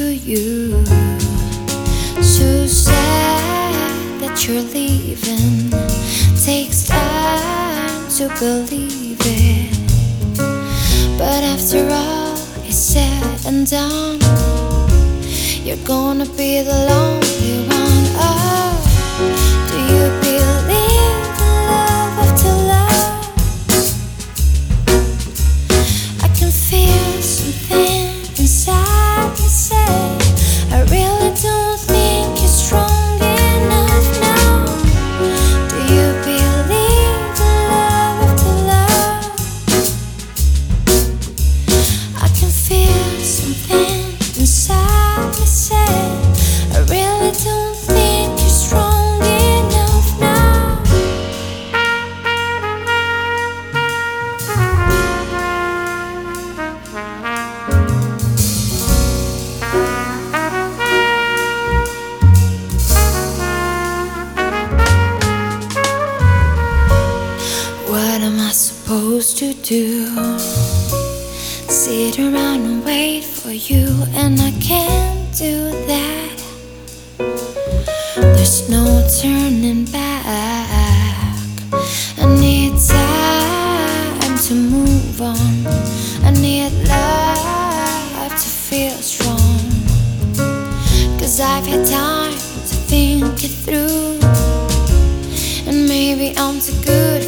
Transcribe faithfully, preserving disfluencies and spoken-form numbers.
you. So sad that you're leaving. Takes time to believe it, but after all is said and done, you're gonna be the lonely one. Oh, do you believe in love after love? I can feel something inside me say, I really don't think you're strong enough now. Do you believe in love after love? I can feel something inside me say, I really don't think you're strong enough now. What am I supposed to do? Sit around and wait for you, and I can't do that. There's no turning back. I need time to move on. I need love to feel strong, 'cause I've had time to think it through, and maybe I'm too good